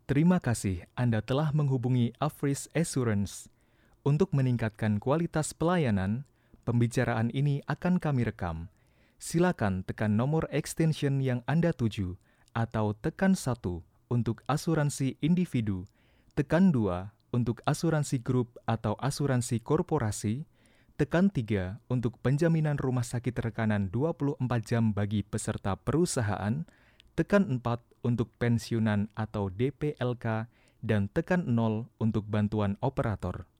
Terima kasih Anda telah menghubungi Afris Assurance. Untuk meningkatkan kualitas pelayanan, pembicaraan ini akan kami rekam. Silakan tekan nomor extension yang Anda tuju atau tekan 1 untuk asuransi individu, tekan 2 untuk asuransi grup atau asuransi korporasi, tekan 3 untuk penjaminan rumah sakit rekanan 24 jam bagi peserta perusahaan, tekan 4 untuk pensiunan atau DPLK, dan tekan 0 untuk bantuan operator.